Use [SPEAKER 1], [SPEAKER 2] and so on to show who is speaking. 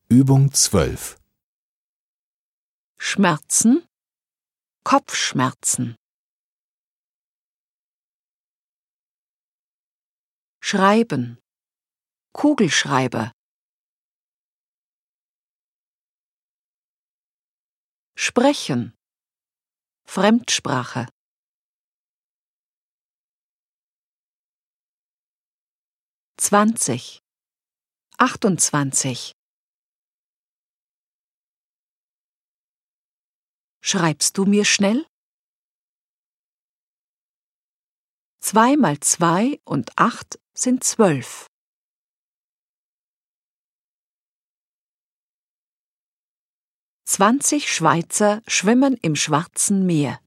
[SPEAKER 1] Übung 12.
[SPEAKER 2] Schmerzen, Kopfschmerzen. Schreiben, Kugelschreiber. Sprechen, Fremdsprache. 20, 28. Schreibst du mir schnell? 2 mal 2 und 8 sind 12. 20 Schweizer schwimmen im Schwarzen Meer.